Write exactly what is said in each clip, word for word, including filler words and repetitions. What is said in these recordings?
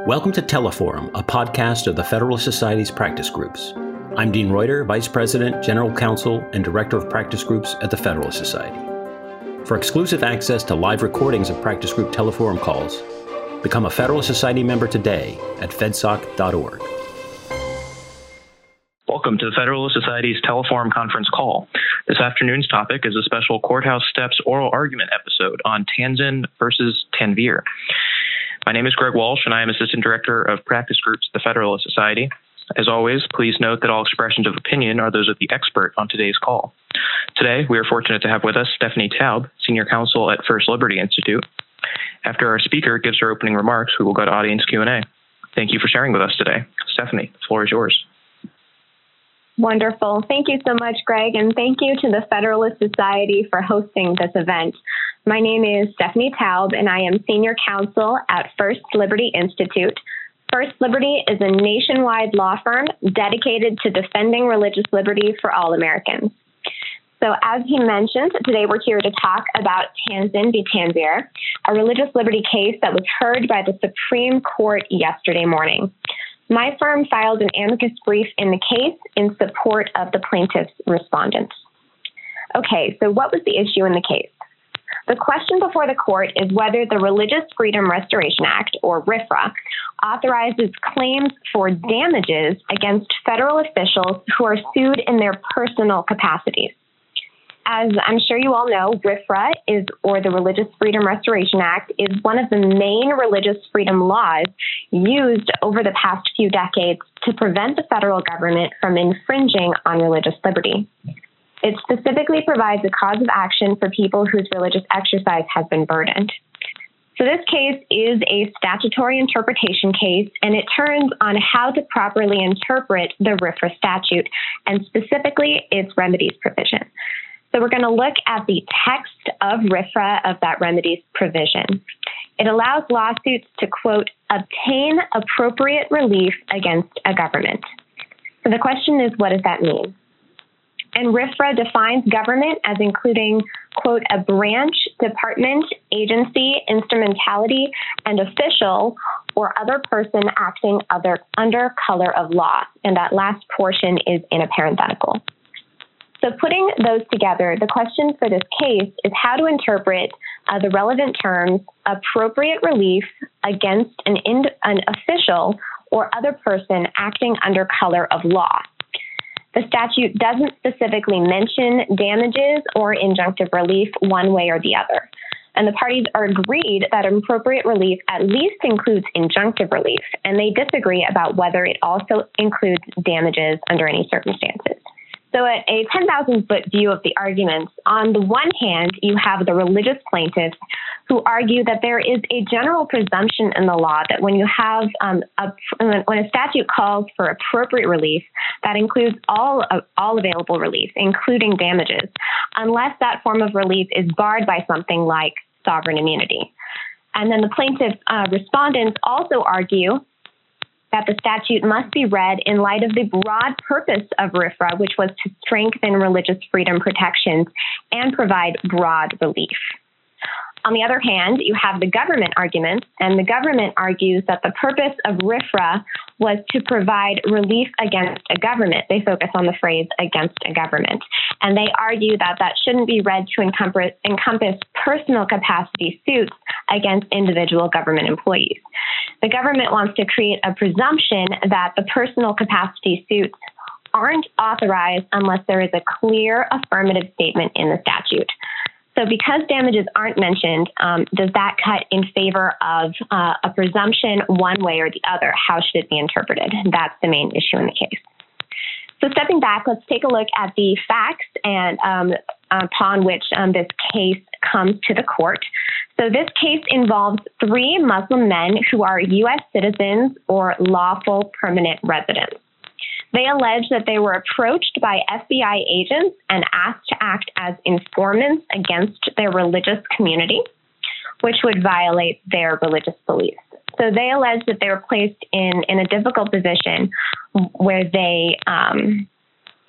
Welcome to Teleforum, a podcast of the Federalist Society's practice groups. I'm Dean Reuter, Vice President, General Counsel, and Director of Practice Groups at the Federalist Society. For exclusive access to live recordings of practice group Teleforum calls, become a Federalist Society member today at fedsoc dot org. Welcome to the Federalist Society's Teleforum conference call. This afternoon's topic is a special Courthouse Steps oral argument episode on Tanzin versus Tanvir. My name is Greg Walsh, and I am Assistant Director of Practice Groups at the Federalist Society. As always, please note that all expressions of opinion are those of the expert on today's call. Today, we are fortunate to have with us Stephanie Taub, Senior Counsel at First Liberty Institute. After our speaker gives her opening remarks, we will go to audience Q and A. Thank you for sharing with us today. Stephanie, the floor is yours. Wonderful. Thank you so much, Greg, and thank you to the Federalist Society for hosting this event. My name is Stephanie Taub, and I am Senior Counsel at First Liberty Institute. First Liberty is a nationwide law firm dedicated to defending religious liberty for all Americans. So as he mentioned, today we're here to talk about Tanzin v. Tanvir, a religious liberty case that was heard by the Supreme Court yesterday morning. My firm filed an amicus brief in the case in support of the plaintiff's respondents. Okay, so what was the issue in the case? The question before the court is whether the Religious Freedom Restoration Act, or RFRA, authorizes claims for damages against federal officials who are sued in their personal capacities. As I'm sure you all know, RFRA is, or the Religious Freedom Restoration Act, is one of the main religious freedom laws used over the past few decades to prevent the federal government from infringing on religious liberty. It specifically provides a cause of action for people whose religious exercise has been burdened. So this case is a statutory interpretation case, and it turns on how to properly interpret the RFRA statute, and specifically its remedies provision. So we're going to look at the text of RFRA, of that remedies provision. It allows lawsuits to, quote, obtain appropriate relief against a government. So the question is, what does that mean? And RFRA defines government as including, quote, a branch, department, agency, instrumentality, and official or other person acting other, under color of law. And that last portion is in a parenthetical. So putting those together, the question for this case is how to interpret uh, the relevant terms appropriate relief against an, ind- an official or other person acting under color of law. The statute doesn't specifically mention damages or injunctive relief one way or the other. And the parties are agreed that appropriate relief at least includes injunctive relief, and they disagree about whether it also includes damages under any circumstances. So at a ten thousand foot view of the arguments, on the one hand, you have the religious plaintiffs who argue that there is a general presumption in the law that when you have um, a, when a statute calls for appropriate relief, that includes all of, all available relief, including damages, unless that form of relief is barred by something like sovereign immunity. And then the plaintiff uh, respondents also argue that the statute must be read in light of the broad purpose of RFRA, which was to strengthen religious freedom protections and provide broad relief. On the other hand, you have the government arguments, and the government argues that the purpose of RFRA was to provide relief against a government. They focus on the phrase against a government. And they argue that that shouldn't be read to encompass, encompass personal capacity suits against individual government employees. The government wants to create a presumption that the personal capacity suits aren't authorized unless there is a clear affirmative statement in the statute. So because damages aren't mentioned, um, does that cut in favor of uh, a presumption one way or the other? How should it be interpreted? That's the main issue in the case. So stepping back, let's take a look at the facts and um, upon which um, this case comes to the court. So this case involves three Muslim men who are U S citizens or lawful permanent residents. They allege that they were approached by F B I agents and asked to act as informants against their religious community, which would violate their religious beliefs. So they allege that they were placed in, in a difficult position where they um,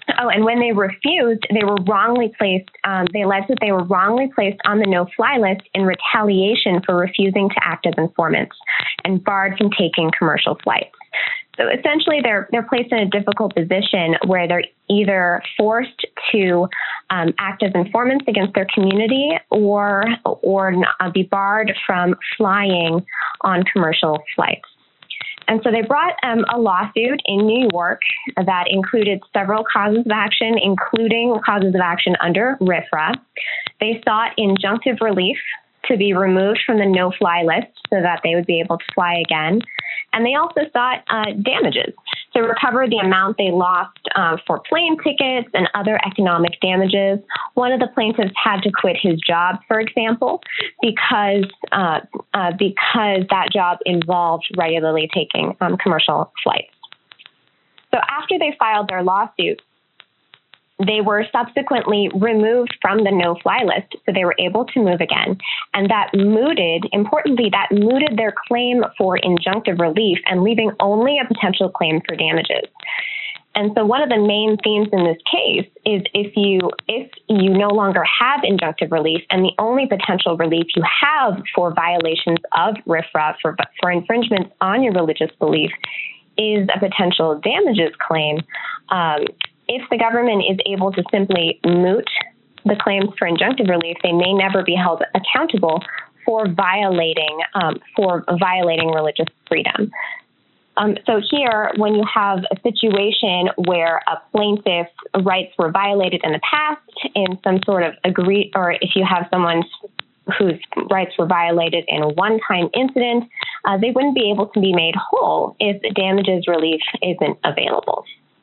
Oh, and when they refused, they were wrongly placed, um, they alleged that they were wrongly placed on the no-fly list in retaliation for refusing to act as informants and barred from taking commercial flights. So essentially, they're they're placed in a difficult position where they're either forced to um, act as informants against their community or, or uh, be barred from flying on commercial flights. And so they brought um, a lawsuit in New York that included several causes of action, including causes of action under RFRA. They sought injunctive relief to be removed from the no-fly list so that they would be able to fly again. And they also sought uh, damages to recover the amount they lost uh, for plane tickets and other economic damages. One of the plaintiffs had to quit his job, for example, because uh, uh, because that job involved regularly taking um, commercial flights. So after they filed their lawsuit, they were subsequently removed from the no-fly list, so they were able to move again. And that mooted, importantly, that mooted their claim for injunctive relief and leaving only a potential claim for damages. And so one of the main themes in this case is if you if you no longer have injunctive relief and the only potential relief you have for violations of RFRA, for, for infringements on your religious belief, is a potential damages claim, um, if the government is able to simply moot the claims for injunctive relief, they may never be held accountable for violating um, for violating religious freedom. Um, so here, when you have a situation where a plaintiff's rights were violated in the past in some sort of agree, or if you have someone whose rights were violated in a one-time incident, uh, they wouldn't be able to be made whole if damages relief isn't available.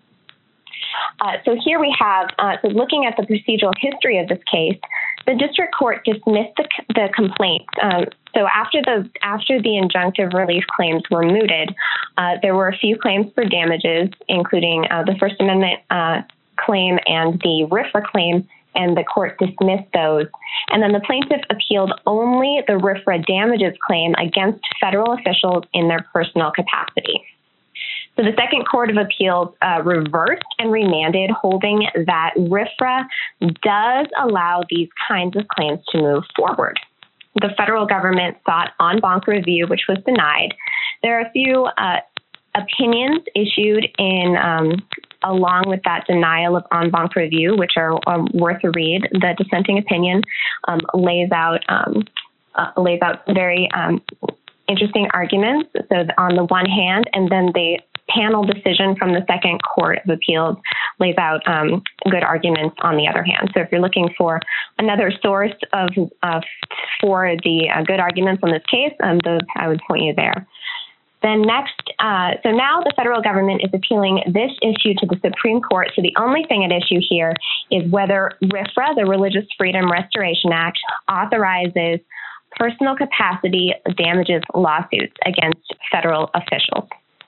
Uh, so here we have, uh, so looking at the procedural history of this case, the district court dismissed the, the complaint. Um, so after the after the injunctive relief claims were mooted, uh, there were a few claims for damages, including uh, the First Amendment uh, claim and the RFRA claim, and the court dismissed those. And then the plaintiff appealed only the RFRA damages claim against federal officials in their personal capacity. So the Second Court of Appeals uh, reversed and remanded, holding that RFRA does allow these kinds of claims to move forward. The federal government sought en banc review, which was denied. There are a few uh, opinions issued in um, along with that denial of en banc review, which are um, worth a read. The dissenting opinion um, lays out um, uh, lays out very um, interesting arguments. So on the one hand, and then the panel decision from the Second Court of Appeals lays out um, good arguments on the other hand. So if you're looking for another source of uh, for the uh, good arguments on this case, um, those I would point you there. Then next, uh, so now the federal government is appealing this issue to the Supreme Court. So the only thing at issue here is whether RFRA, the Religious Freedom Restoration Act, authorizes personal capacity damages lawsuits against federal officials.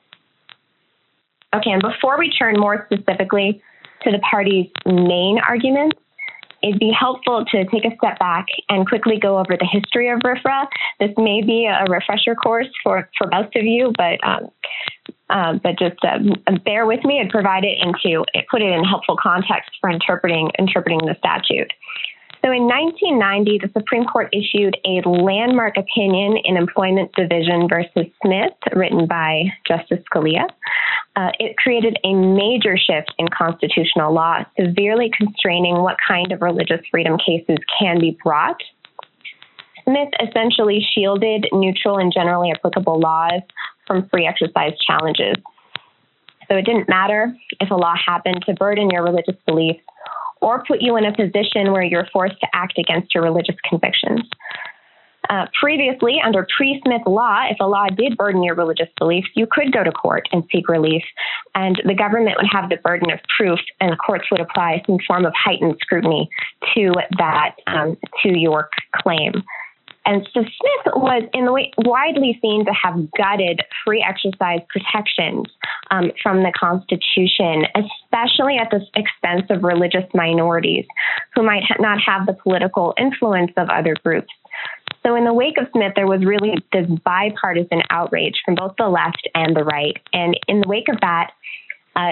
Okay, and before we turn more specifically to the parties' main arguments, it'd be helpful to take a step back and quickly go over the history of RFRA. This may be a refresher course for, for most of you, but um, uh, but just uh, bear with me and provide it into put it in helpful context for interpreting interpreting the statute. So in nineteen ninety, the Supreme Court issued a landmark opinion in Employment Division versus Smith, written by Justice Scalia. Uh, it created a major shift in constitutional law, severely constraining what kind of religious freedom cases can be brought. Smith essentially shielded neutral and generally applicable laws from free exercise challenges. So it didn't matter if a law happened to burden your religious beliefs or put you in a position where you're forced to act against your religious convictions. Uh, previously, under pre-Smith law, if a law did burden your religious beliefs, you could go to court and seek relief, and the government would have the burden of proof, and the courts would apply some form of heightened scrutiny to that, um, to your claim. And so Smith was in the way widely seen to have gutted free exercise protections um, from the Constitution, especially at the expense of religious minorities who might ha- not have the political influence of other groups. So in the wake of Smith, there was really this bipartisan outrage from both the left and the right. And in the wake of that, uh,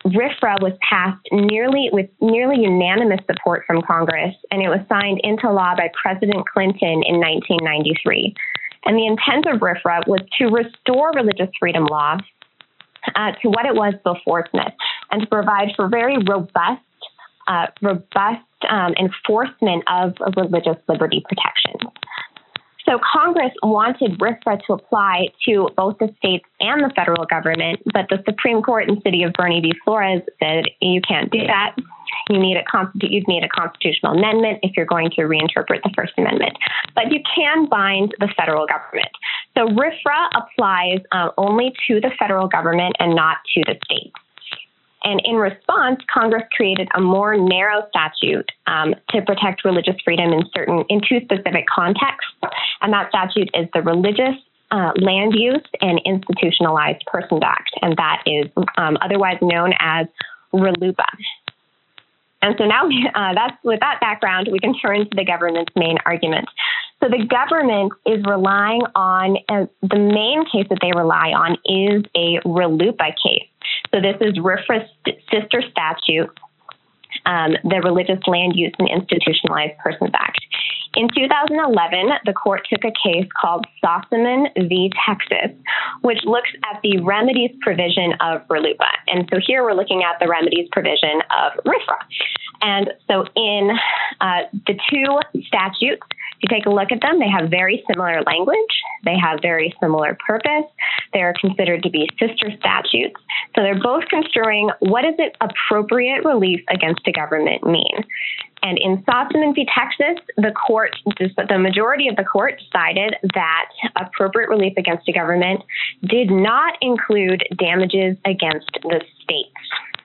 RFRA was passed nearly with nearly unanimous support from Congress, and it was signed into law by President Clinton in nineteen ninety-three. And the intent of RFRA was to restore religious freedom law uh, to what it was before Smith, and to provide for very robust, uh, robust um, enforcement of, of religious liberty protections. So Congress wanted RFRA to apply to both the states and the federal government, but the Supreme Court in the city of Bernie v. Flores said you can't do that. You need a constitu- you'd need a constitutional amendment if you're going to reinterpret the First Amendment. But you can bind the federal government. So RFRA applies uh, only to the federal government and not to the states. And in response, Congress created a more narrow statute um, to protect religious freedom in certain, in two specific contexts. And that statute is the Religious uh, Land Use and Institutionalized Persons Act, and that is um, otherwise known as RLUIPA. And so now, uh, that's with that background, we can turn to the government's main argument. So the government is relying on, uh, the main case that they rely on is a RLUIPA case. So this is RFRA's sister statute, um, the Religious Land Use and Institutionalized Persons Act. In two thousand eleven, the court took a case called Sossamon v. Texas, which looks at the remedies provision of RLUIPA. And so here we're looking at the remedies provision of RFRA. And so in uh, the two statutes, if you take a look at them, they have very similar language. They have very similar purpose. They're considered to be sister statutes. So they're both construing what does it appropriate relief against a government mean. And in Sossamon v. Texas, the court, the majority of the court decided that appropriate relief against a government did not include damages against the states.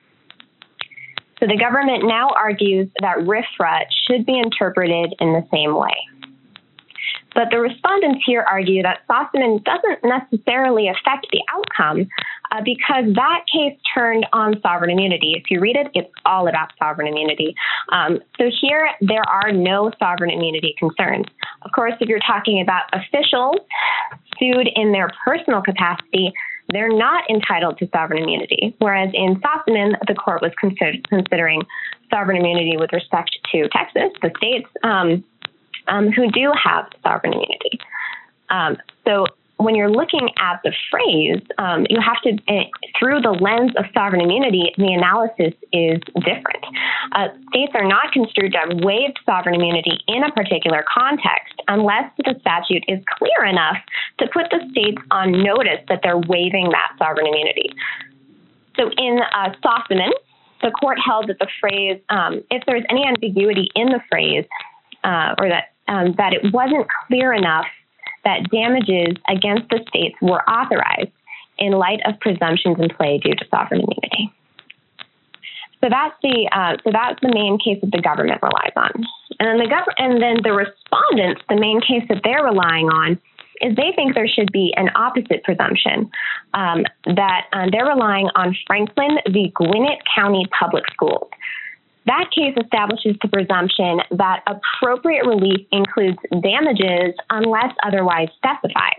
So the government now argues that RFRA should be interpreted in the same way. But the respondents here argue that Sossamon doesn't necessarily affect the outcome uh, because that case turned on sovereign immunity. If you read it, it's all about sovereign immunity. Um, so here, there are no sovereign immunity concerns. Of course, if you're talking about officials sued in their personal capacity, they're not entitled to sovereign immunity. Whereas in Sossamon, the court was consider- considering sovereign immunity with respect to Texas, the states, um, Um, who do have sovereign immunity. Um, so when you're looking at the phrase, um, you have to, uh, through the lens of sovereign immunity, the analysis is different. Uh, states are not construed to have waived sovereign immunity in a particular context unless the statute is clear enough to put the states on notice that they're waiving that sovereign immunity. So in uh, Sossamon, the court held that the phrase, um, if there's any ambiguity in the phrase, uh, or that Um, that it wasn't clear enough that damages against the states were authorized in light of presumptions in play due to sovereign immunity. So that's the uh, so that's the main case that the government relies on, and then the gov- and then the respondents, the main case that they're relying on is they think there should be an opposite presumption um, that uh, they're relying on Franklin v. Gwinnett County Public Schools. That case establishes the presumption that appropriate relief includes damages unless otherwise specified.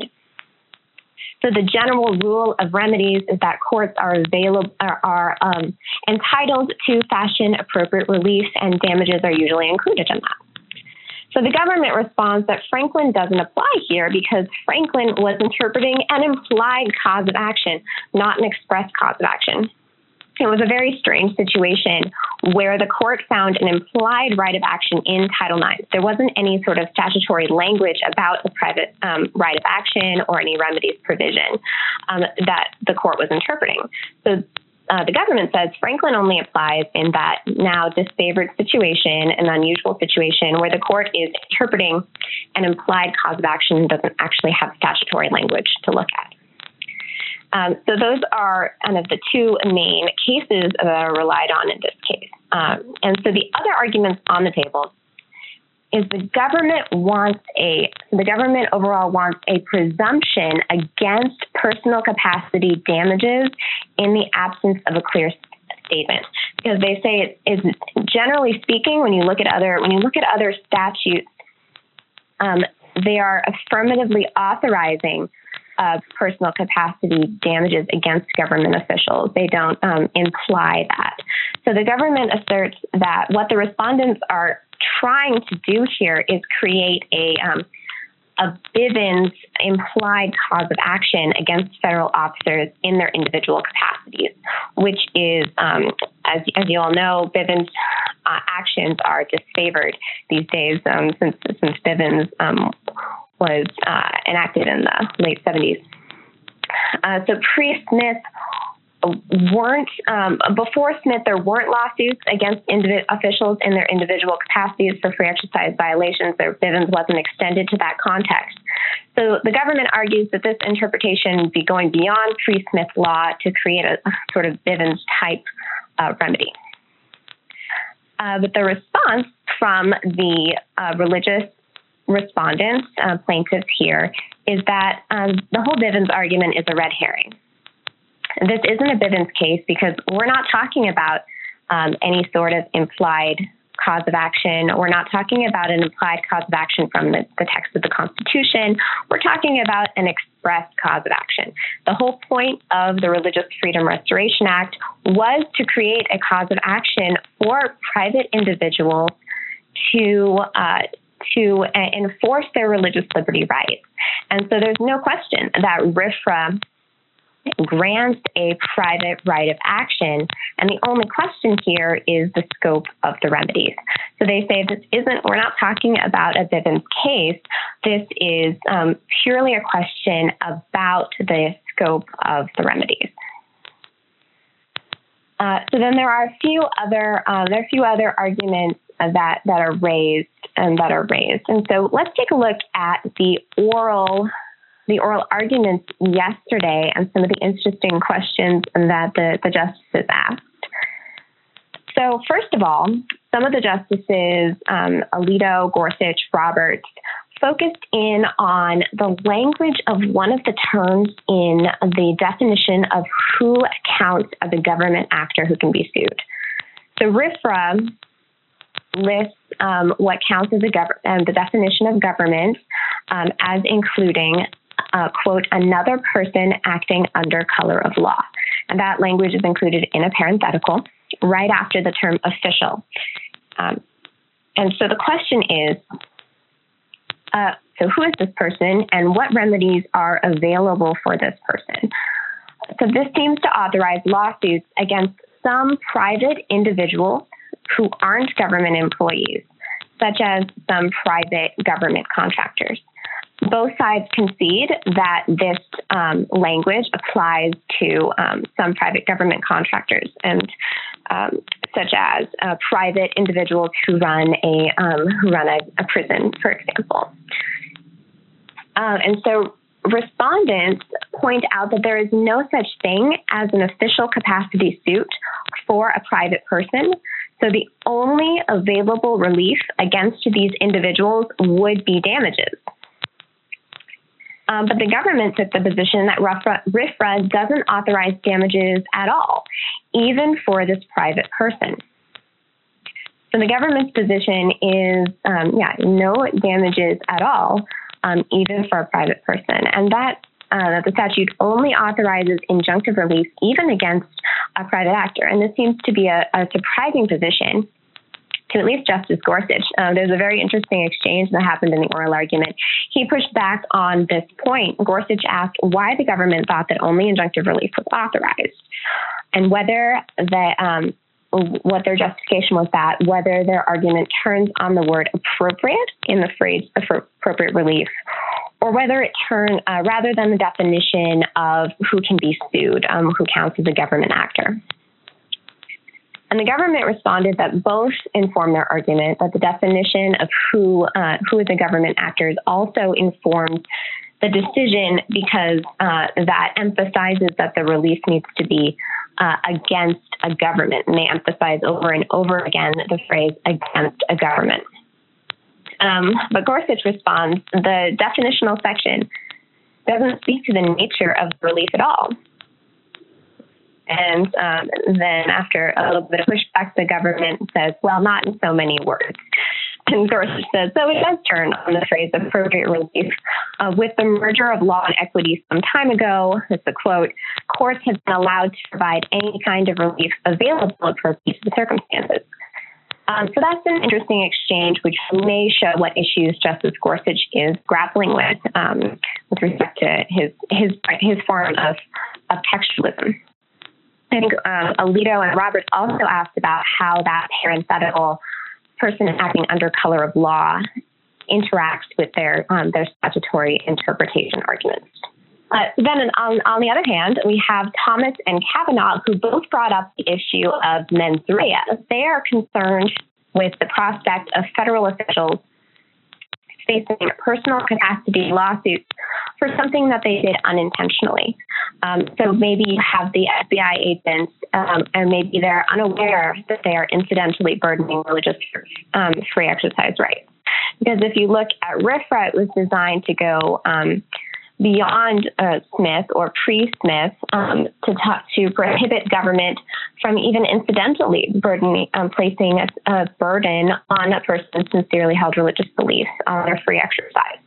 So the general rule of remedies is that courts are available are, are um, entitled to fashion appropriate relief, and damages are usually included in that. So the government responds that Franklin doesn't apply here because Franklin was interpreting an implied cause of action, not an express cause of action. It was a very strange situation where the court found an implied right of action in Title nine. There wasn't any sort of statutory language about the private um, right of action or any remedies provision um, that the court was interpreting. So uh, the government says Franklin only applies in that now disfavored situation, an unusual situation where the court is interpreting an implied cause of action and doesn't actually have statutory language to look at. Um, so those are kind of the two main cases that are relied on in this case. Um, and so the other arguments on the table is the government wants a, the government overall wants a presumption against personal capacity damages in the absence of a clear statement. Because they say it is, generally speaking, when you look at other, when you look at other statutes, um, they are affirmatively authorizing of personal capacity damages against government officials. They don't um, imply that. So the government asserts that what the respondents are trying to do here is create a um, a Bivens implied cause of action against federal officers in their individual capacities, which is, um, as, as you all know, Bivens uh, actions are disfavored these days um, since, since Bivens um, was uh, enacted in the late seventies. Uh, so pre-Smith weren't, um, before Smith, there weren't lawsuits against individ- officials in their individual capacities for free exercise violations. Their Bivens wasn't extended to that context. So the government argues that this interpretation would be going beyond pre-Smith law to create a, a sort of Bivens type uh, remedy. Uh, but the response from the uh, religious respondents, uh, plaintiffs here, is that um, the whole Bivens argument is a red herring. This isn't a Bivens case because we're not talking about um, any sort of implied cause of action. We're not talking about an implied cause of action from the, the text of the Constitution. We're talking about an express cause of action. The whole point of the Religious Freedom Restoration Act was to create a cause of action for private individuals to uh, to uh, enforce their religious liberty rights. And so there's no question that R F R A grants a private right of action, and the only question here is the scope of the remedies. So they say this isn't, we're not talking about a Bivens case. This is um, purely a question about the scope of the remedies. Uh, so then there are a few other uh, there are a few other arguments uh, that that are raised and that are raised. And so let's take a look at the oral. the oral arguments yesterday and some of the interesting questions that the, the justices asked. So first of all, some of the justices, um, Alito, Gorsuch, Roberts, focused in on the language of one of the terms in the definition of who counts as a government actor who can be sued. So R F R A lists um, what counts as a gov- um, the definition of government um, as including Uh, quote, another person acting under color of law. And that language is included in a parenthetical right after the term official. Um, and so the question is, uh, so who is this person and what remedies are available for this person? So this seems to authorize lawsuits against some private individuals who aren't government employees, such as some private government contractors. Both sides concede that this um, language applies to um, some private government contractors, and um, such as uh, private individuals who run a um, who run a, a prison, for example. Uh, and so, respondents point out that there is no such thing as an official capacity suit for a private person. So the only available relief against these individuals would be damages. Um, but the government took the position that R F R A doesn't authorize damages at all, even for this private person. So the government's position is, um, yeah, no damages at all, um, even for a private person. And that, uh, that the statute only authorizes injunctive relief even against a private actor. And this seems to be a, a surprising position to at least Justice Gorsuch. Um, there's a very interesting exchange that happened in the oral argument. He pushed back on this point. Gorsuch asked why the government thought that only injunctive relief was authorized, and whether the, um, what their justification was that, whether their argument turns on the word appropriate in the phrase appropriate relief, or whether it turn uh, rather than the definition of who can be sued, um, who counts as a government actor. And the government responded that both inform their argument, that the definition of who uh, who is a government actor also informs the decision because uh, that emphasizes that the relief needs to be uh, against a government. And they emphasize over and over again the phrase against a government. Um, but Gorsuch responds, the definitional section doesn't speak to the nature of the relief at all. And um, then after a little bit of pushback, the government says, well, not in so many words. And Gorsuch says, so it does turn on the phrase appropriate relief. Uh, with the merger of law and equity some time ago, it's a quote, courts have been allowed to provide any kind of relief available appropriate to the circumstances. Um, so that's an interesting exchange, which may show what issues Justice Gorsuch is grappling with um, with respect to his his his form of, of textualism. I think um, Alito and Roberts also asked about how that parenthetical person acting under color of law interacts with their um, their statutory interpretation arguments. Uh, then on, on the other hand, we have Thomas and Kavanaugh, who both brought up the issue of mens rea. They are concerned with the prospect of federal officials facing personal capacity lawsuits for something that they did unintentionally. Um, so maybe you have the F B I agents, um, and maybe they're unaware that they are incidentally burdening religious um, free exercise rights. Because if you look at RFRA, it was designed to go um, beyond uh, Smith or pre-Smith um, to talk, to prohibit government from even incidentally burdening, um, placing a, a burden on a person's sincerely held religious beliefs on their free exercise.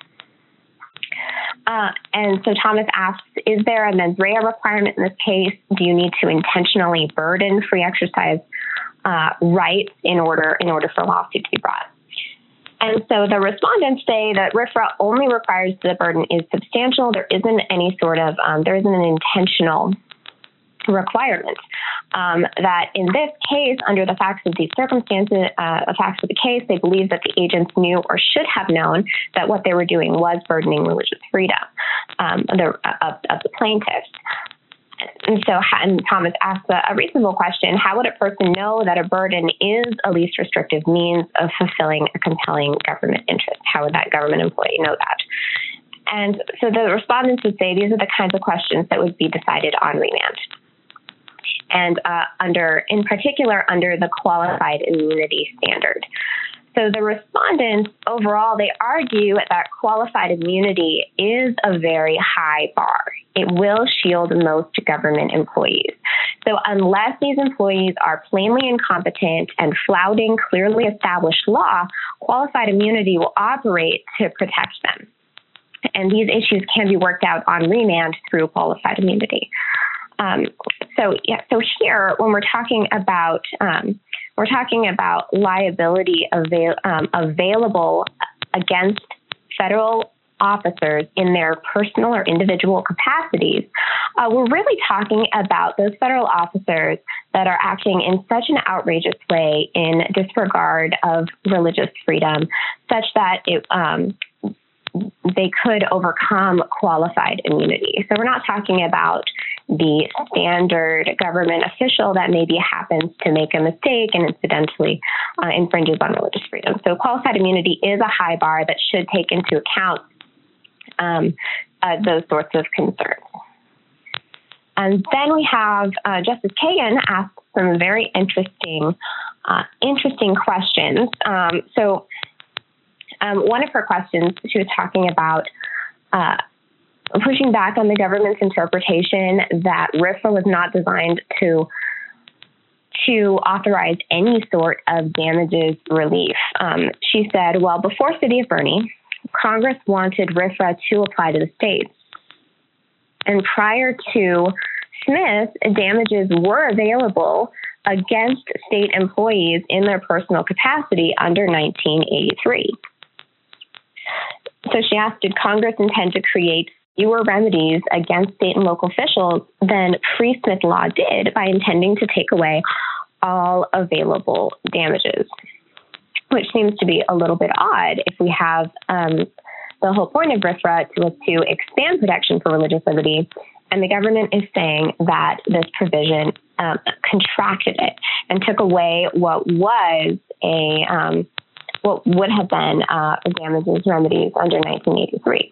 Uh, and so Thomas asks, is there a mens rea requirement in this case? Do you need to intentionally burden free exercise uh, rights in order in order for a lawsuit to be brought? And so the respondents say that RFRA only requires the burden is substantial. There isn't any sort of, um, there isn't an intentional requirement. Um, that in this case, under the facts of these circumstances, uh, the facts of the case, they believe that the agents knew or should have known that what they were doing was burdening religious freedom um, the, of, of the plaintiffs. And so and Thomas asks a, a reasonable question: how would a person know that a burden is a least restrictive means of fulfilling a compelling government interest? How would that government employee know that? And so the respondents would say these are the kinds of questions that would be decided on remand. And uh, under, in particular, under the qualified immunity standard. So the respondents overall, they argue that qualified immunity is a very high bar. It will shield most government employees. So unless these employees are plainly incompetent and flouting clearly established law, qualified immunity will operate to protect them. And these issues can be worked out on remand through qualified immunity. Um, so, yeah, so here, when we're talking about um, we're talking about liability avail- um, available against federal officers in their personal or individual capacities, uh, we're really talking about those federal officers that are acting in such an outrageous way in disregard of religious freedom, such that it um, they could overcome qualified immunity. So we're not talking about the standard government official that maybe happens to make a mistake and incidentally uh, infringes on religious freedom. So qualified immunity is a high bar that should take into account um, uh, those sorts of concerns. And then we have uh, Justice Kagan asked some very interesting, uh, interesting questions. Um, so um, one of her questions, she was talking about uh, pushing back on the government's interpretation that RFRA was not designed to to authorize any sort of damages relief. Um, she said, well, before City of Boerne, Congress wanted RFRA to apply to the states. And prior to Smith, damages were available against state employees in their personal capacity under nineteen eighty-three. So she asked, did Congress intend to create fewer remedies against state and local officials than pre-Smith law did by intending to take away all available damages? Which seems to be a little bit odd if we have um, the whole point of RFRA was to expand protection for religious liberty, and the government is saying that this provision um, contracted it and took away what was a um, what would have been uh, damages remedies under nineteen eighty-three.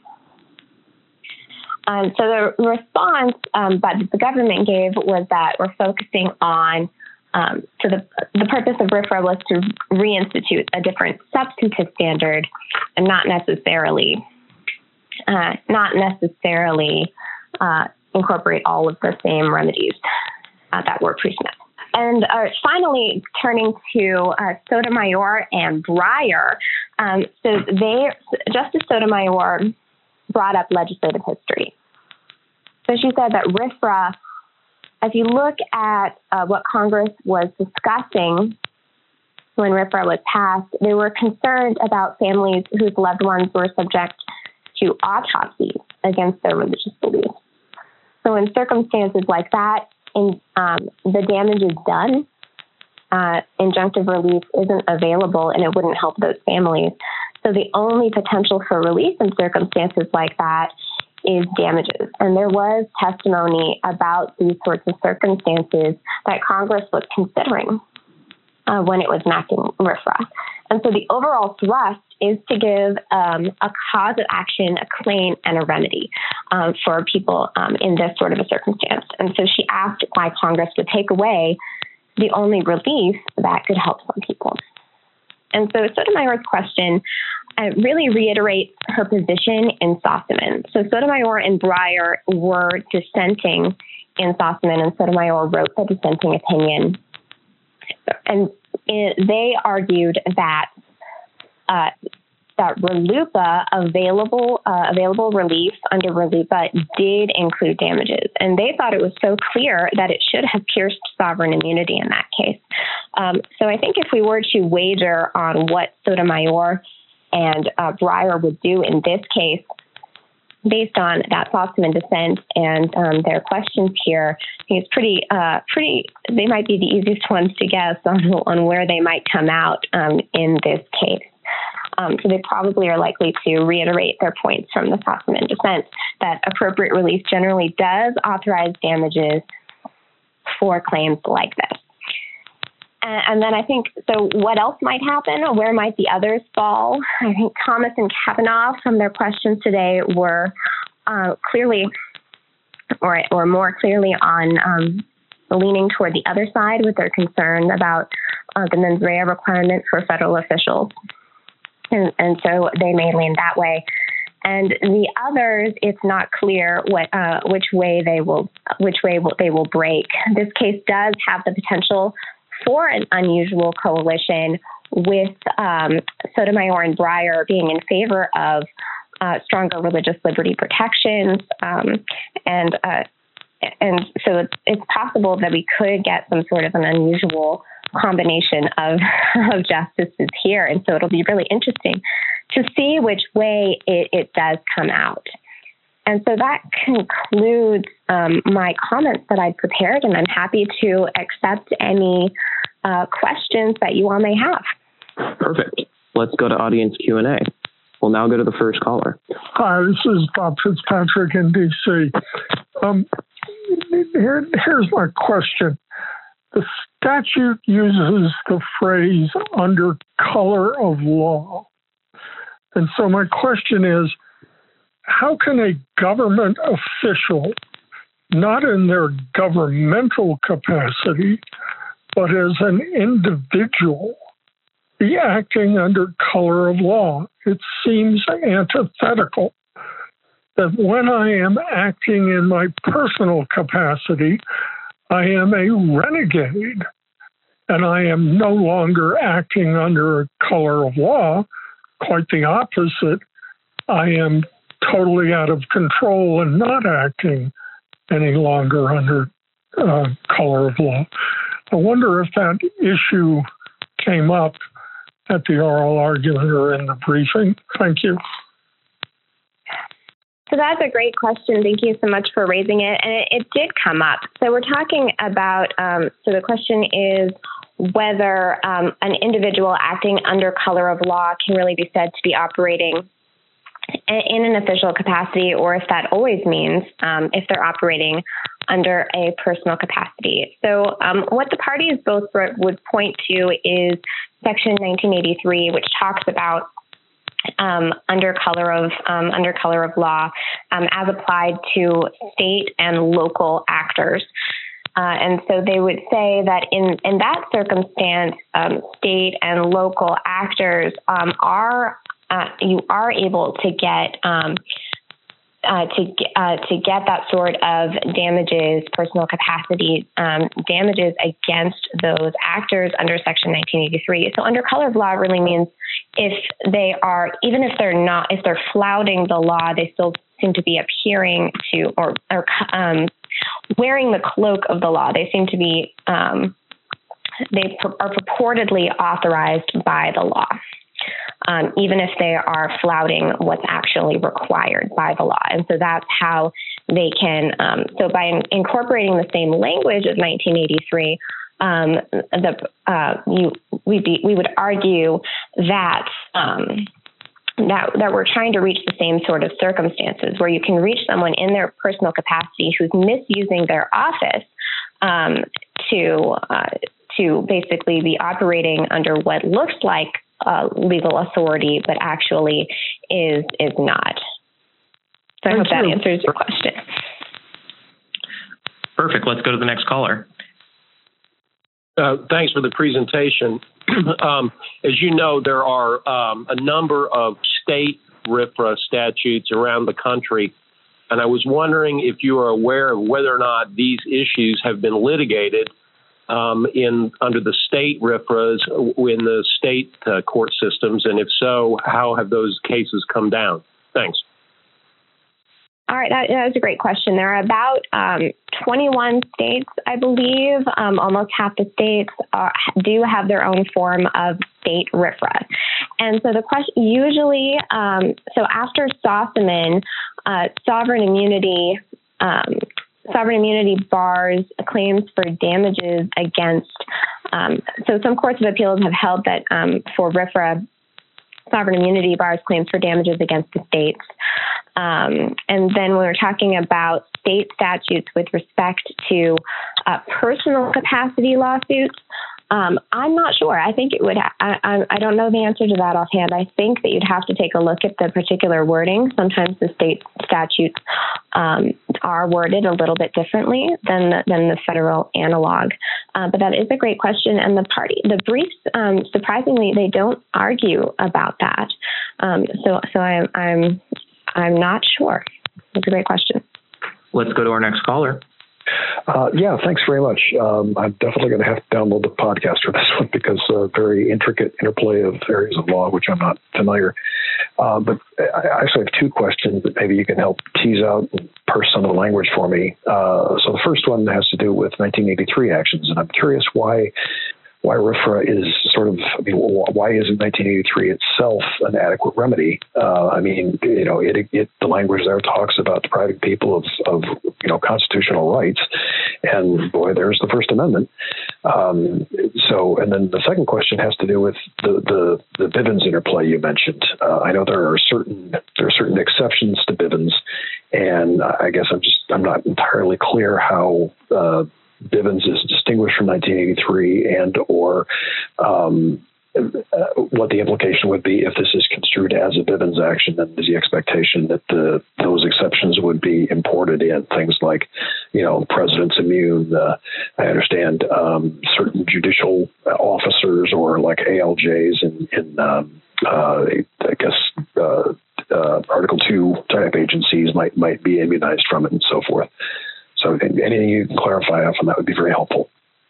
Um, so the response um, that the government gave was that we're focusing on, um, so the, the purpose of RFRA was to reinstitute a different substantive standard and not necessarily, uh, not necessarily uh, incorporate all of the same remedies uh, that were pre-Smith. and uh, finally, turning to uh, Sotomayor and Breyer. Um, so they, Justice Sotomayor brought up legislative history. So she said that RFRA, if you look at uh, what Congress was discussing when RFRA was passed, they were concerned about families whose loved ones were subject to autopsies against their religious beliefs. So in circumstances like that, in, um, the damage is done, uh, injunctive relief isn't available, and it wouldn't help those families. So the only potential for relief in circumstances like that is damages. And there was testimony about these sorts of circumstances that Congress was considering uh, when it was enacting RFRA. And so the overall thrust is to give um, a cause of action, a claim, and a remedy um, for people um, in this sort of a circumstance. And so she asked why Congress would take away the only relief that could help some people. And so Sotomayor's question uh, really reiterates her position in Sossaman. So Sotomayor and Breyer were dissenting in Sossaman, and Sotomayor wrote the dissenting opinion. And it, they argued that uh, that RLUIPA available uh, available relief under RLUIPA did include damages, and they thought it was so clear that it should have pierced sovereign immunity in that case. Um, so I think if we were to wager on what Sotomayor and uh, Breyer would do in this case, based on that Sossaman dissent and um, their questions here, I think it's pretty, uh, pretty. They might be the easiest ones to guess on on where they might come out um, in this case. Um, so they probably are likely to reiterate their points from the Sossaman dissent that appropriate relief generally does authorize damages for claims like this. And, and then I think, so what else might happen? Where might the others fall? I think Thomas and Kavanaugh, from their questions today, were uh, clearly, or, or more clearly on um, leaning toward the other side with their concern about uh, the mens rea requirement for federal officials. And, and so they may lean that way. And the others, it's not clear what uh, which way they will which way will, they will break. This case does have the potential for an unusual coalition, with um, Sotomayor and Breyer being in favor of uh, stronger religious liberty protections, um, and uh, and so it's, it's possible that we could get some sort of an unusual combination of, of justices here. And so it'll be really interesting to see which way it, it does come out. And so that concludes um, my comments that I'd prepared, and I'm happy to accept any uh, questions that you all may have. Perfect. Let's go to audience Q and A. We'll now go to the first caller. Hi, this is Bob Fitzpatrick in D C. Um, here, here's my question. The statute uses the phrase under color of law. And so my question is, how can a government official, not in their governmental capacity, but as an individual, be acting under color of law? It seems antithetical that when I am acting in my personal capacity, I am a renegade, and I am no longer acting under a color of law. Quite the opposite. I am totally out of control and not acting any longer under uh, color of law. I wonder if that issue came up at the oral argument or in the briefing. Thank you. So that's a great question. Thank you so much for raising it. And it, it did come up. So we're talking about, um, so the question is whether um, an individual acting under color of law can really be said to be operating in an official capacity, or if that always means um, if they're operating under a personal capacity. So um, what the parties both would point to is Section nineteen eighty-three, which talks about Um, under color of um, under color of law, um, as applied to state and local actors, uh, and so they would say that in in that circumstance, um, state and local actors um, are uh, you are able to get um, uh, to uh, to get that sort of damages, personal capacity um, damages against those actors under Section nineteen eighty-three. So under color of law really means if they are, even if they're not, if they're flouting the law, they still seem to be appearing to or, or um, wearing the cloak of the law. They seem to be, um, they pur- are purportedly authorized by the law. Um, even if they are flouting what's actually required by the law. And so that's how they can, um, so by in- incorporating the same language as nineteen eighty-three, um, the, uh, you, we, be, we would argue that, um, that, that we're trying to reach the same sort of circumstances where you can reach someone in their personal capacity who's misusing their office um, to, uh, to basically be operating under what looks like Uh, legal authority, but actually is is not. So I hope that answers your question. Perfect. Let's go to the next caller. Uh, thanks for the presentation. um, as you know, there are um, a number of state RFRA statutes around the country, and I was wondering if you are aware of whether or not these issues have been litigated Um, in under the state RFRAs in the state uh, court systems, and if so, how have those cases come down? Thanks. All right, that, that is a great question. There are about um, twenty-one states, I believe, um, almost half the states are, do have their own form of state RFRA. And so the question usually, um, so after Sossaman, uh, sovereign immunity um, Sovereign immunity bars claims for damages against, um, so some courts of appeals have held that um, for RFRA, sovereign immunity bars claims for damages against the states. Um, and then when we're talking about state statutes with respect to uh, personal capacity lawsuits, Um, I'm not sure. I think it would, ha- I, I, I don't know the answer to that offhand. I think that you'd have to take a look at the particular wording. Sometimes the state statutes um, are worded a little bit differently than the, than the federal analog. Uh, but that is a great question. And the party, the briefs, um, surprisingly, they don't argue about that. Um, so, so I'm, I'm, I'm not sure. It's a great question. Let's go to our next caller. Uh, yeah, thanks very much. Um, I'm definitely going to have to download the podcast for this one because uh, very intricate interplay of areas of law, which I'm not familiar. Uh, but I actually have two questions that maybe you can help tease out and parse some of the language for me. Uh, so the first one has to do with nineteen eighty-three actions, and I'm curious why why RFRA is sort of, I mean, why isn't nineteen eighty-three itself an adequate remedy? Uh, I mean, you know, it, it the language there talks about depriving people of, of, you know, constitutional rights. And boy, there's the First Amendment. Um, so, and then the second question has to do with the, the, the Bivens interplay you mentioned. Uh, I know there are certain, there are certain exceptions to Bivens, and I guess I'm just, I'm not entirely clear how, uh, Bivens is distinguished from nineteen eighty-three, and or um, uh, what the implication would be if this is construed as a Bivens action. Then there's the expectation that the those exceptions would be imported in, things like, you know, the president's immune. Uh, I understand um, certain judicial officers or like A L Js in, in um, uh, I guess uh, uh, Article Two type agencies might might be immunized from it, and so forth. So anything you can clarify on that would be very helpful.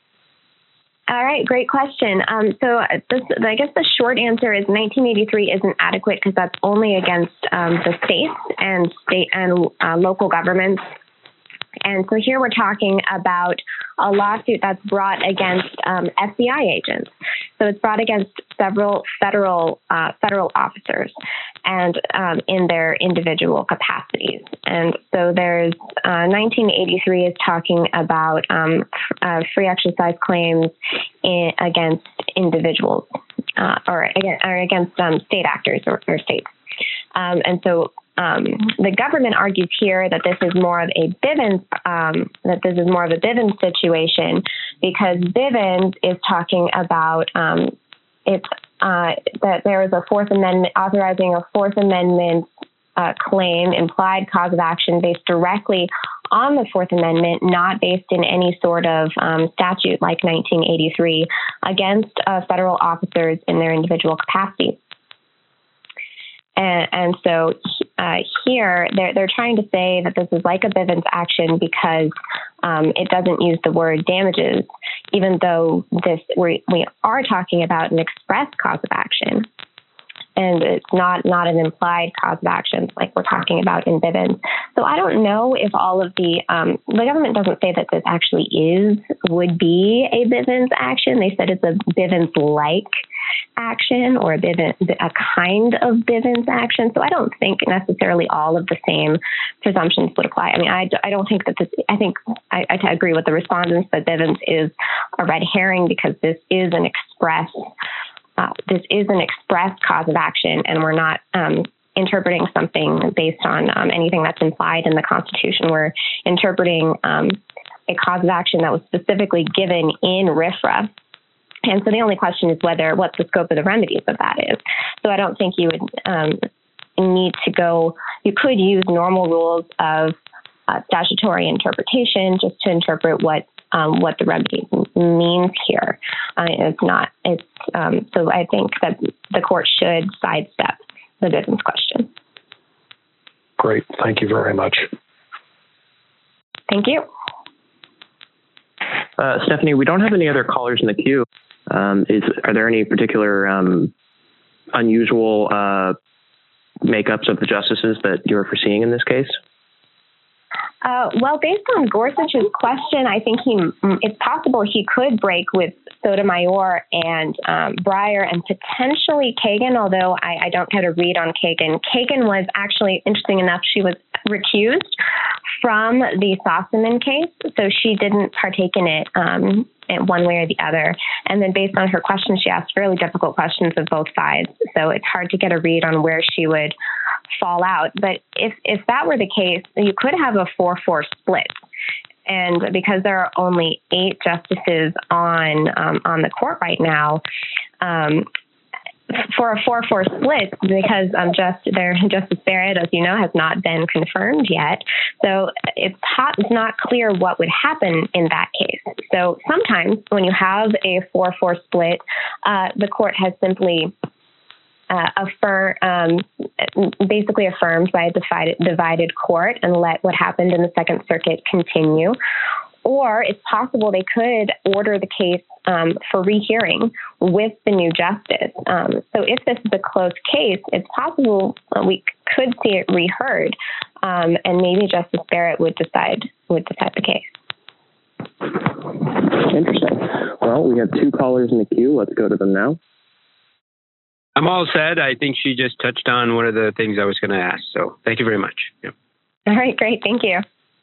All right, great question. Um, so this, I guess the short answer is nineteen eighty-three isn't adequate because that's only against um, the states and state and uh, local governments. And so here we're talking about a lawsuit that's brought against um, F B I agents. So it's brought against several federal uh, federal officers and um, in their individual capacities. And so there's uh, nineteen eighty-three is talking about um, uh, free exercise claims in, against individuals uh, or, against, or against um, state actors or, or states. Um, and so um, the government argues here that this is more of a Bivens, um, that this is more of a Bivens situation because Bivens is talking about um, it's uh, that there is a Fourth Amendment authorizing a Fourth Amendment uh, claim, implied cause of action based directly on the Fourth Amendment, not based in any sort of um, statute like nineteen eighty-three against uh, federal officers in their individual capacity. And, and so uh, here they're, they're trying to say that this is like a Bivens action because um, it doesn't use the word damages, even though this we, we are talking about an express cause of action. And it's not, not an implied cause of action like we're talking about in Bivens. So I don't know if all of the, um, the government doesn't say that this actually is, would be a Bivens action. They said it's a Bivens-like action or a, Bivens, a kind of Bivens action. So I don't think necessarily all of the same presumptions would apply. I mean, I, I don't think that this, I think I, I agree with the respondents that Bivens is a red herring because this is an express Uh, this is an express cause of action, and we're not um, interpreting something based on um, anything that's implied in the Constitution. We're interpreting um, a cause of action that was specifically given in RFRA. And so the only question is whether what the scope of the remedies of that is. So I don't think you would um, need to go, you could use normal rules of uh, statutory interpretation just to interpret what Um, what the remedy means here. Uh, it's not, it's, um, so I think that the court should sidestep the Bivens question. Great. Thank you very much. Thank you. Uh, Stephanie, we don't have any other callers in the queue. Um, is, are there any particular um, unusual uh, makeups of the justices that you're foreseeing in this case? Uh, well, based on Gorsuch's question, I think he it's possible he could break with Sotomayor and um, Breyer and potentially Kagan, although I, I don't get a read on Kagan. Kagan was actually, interesting enough, she was recused from the Sossaman case, so she didn't partake in it um, in one way or the other. And then based on her questions, she asked fairly difficult questions of both sides, so it's hard to get a read on where she would fall out. But if, if that were the case, you could have a four four split. And because there are only eight justices on um, on the court right now, um, for a four four split, because um, just there, Justice Barrett, as you know, has not been confirmed yet. So it's, hot, it's not clear what would happen in that case. So sometimes when you have a four four split, uh, the court has simply Uh, affirm, um, basically affirmed by a divided, divided court and let what happened in the Second Circuit continue. Or it's possible they could order the case um, for rehearing with the new justice. Um, so if this is a close case, it's possible we could see it reheard, um, and maybe Justice Barrett would decide would decide the case. Interesting. Well, we have two callers in the queue. Let's go to them now. I'm all set. I think she just touched on one of the things I was going to ask. So thank you very much. Yep. All right, great. Thank you.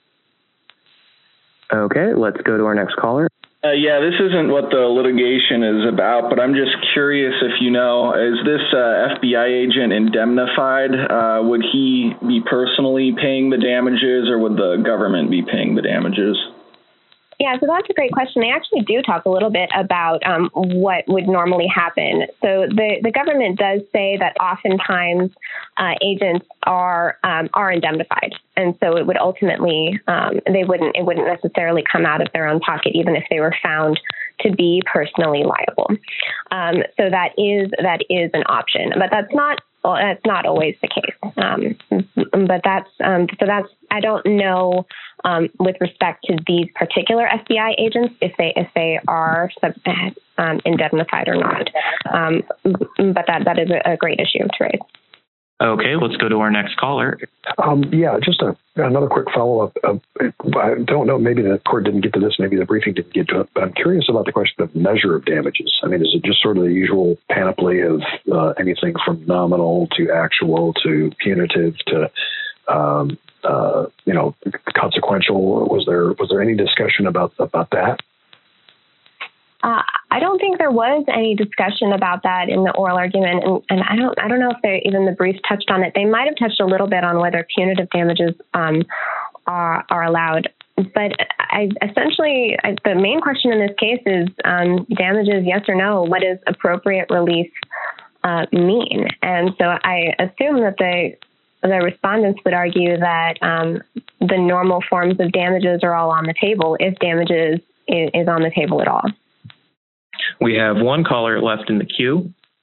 Okay, let's go to our next caller. Uh, yeah, this isn't what the litigation is about, but I'm just curious if you know, is this uh, F B I agent indemnified? Uh, would he be personally paying the damages, or would the government be paying the damages? Yeah, so that's a great question. They actually do talk a little bit about um, what would normally happen. So the, the government does say that oftentimes uh, agents are um, are indemnified, and so it would ultimately um, they wouldn't it wouldn't necessarily come out of their own pocket, even if they were found to be personally liable. Um, so that is that is an option, but that's not. Well, that's not always the case. Um, but that's um, so that's I don't know um, with respect to these particular F B I agents if they if they are sub, um, indemnified or not. Um, but that that is a, a great issue to raise. Okay, let's go to our next caller. Um, yeah, just a, another quick follow-up. Uh, I don't know, maybe the court didn't get to this, maybe the briefing didn't get to it, but I'm curious about the question of measure of damages. I mean, is it just sort of the usual panoply of uh, anything from nominal to actual to punitive to, um, uh, you know, consequential? Was there was there any discussion about about that? Uh, I don't think there was any discussion about that in the oral argument, and, and I don't I don't know if they, even the briefs touched on it. They might have touched a little bit on whether punitive damages um, are are allowed, but I essentially I, the main question in this case is um, damages, yes or no. What does appropriate relief uh, mean? And so I assume that the the respondents would argue that um, the normal forms of damages are all on the table if damages is, is on the table at all. We have one caller left in the queue.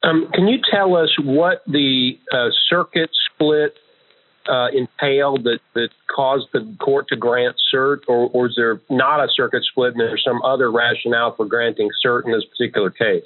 Um, can you tell us what the uh, circuit split uh, entailed that, that caused the court to grant cert, or, or is there not a circuit split and there's some other rationale for granting cert in this particular case?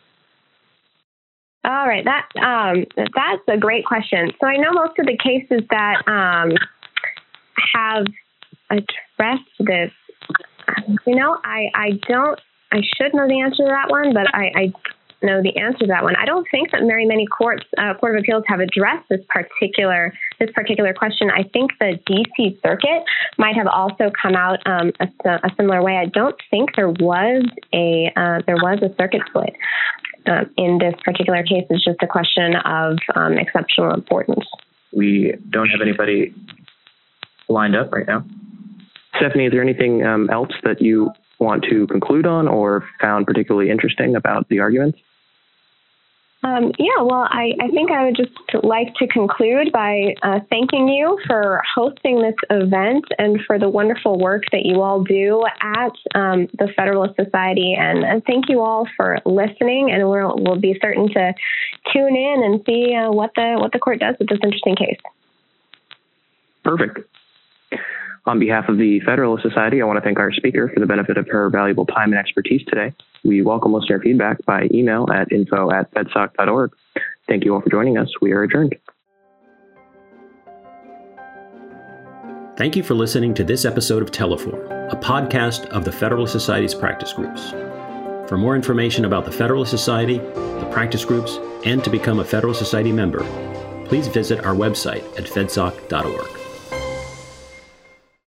All right, that um, that's a great question. So I know most of the cases that um, have addressed this, you know, I, I don't, I should know the answer to that one, but I, I know the answer to that one. I don't think that very many courts, uh, Court of Appeals, have addressed this particular this particular question. I think the D C Circuit might have also come out um, a, a similar way. I don't think there was a uh, there was a circuit split uh, in this particular case. It's just a question of um, exceptional importance. We don't have anybody lined up right now. Stephanie, is there anything um, else that you want to conclude on or found particularly interesting about the arguments? Um, yeah, well, I, I think I would just like to conclude by uh, thanking you for hosting this event and for the wonderful work that you all do at um, the Federalist Society. And, and thank you all for listening. And we'll, we'll be certain to tune in and see uh, what the what the court does with this interesting case. Perfect. On behalf of the Federalist Society, I want to thank our speaker for the benefit of her valuable time and expertise today. We welcome listener feedback by email at info at fedsoc dot org. Thank you all for joining us. We are adjourned. Thank you for listening to this episode of Teleform, a podcast of the Federalist Society's practice groups. For more information about the Federalist Society, the practice groups, and to become a Federalist Society member, please visit our website at fedsoc dot org.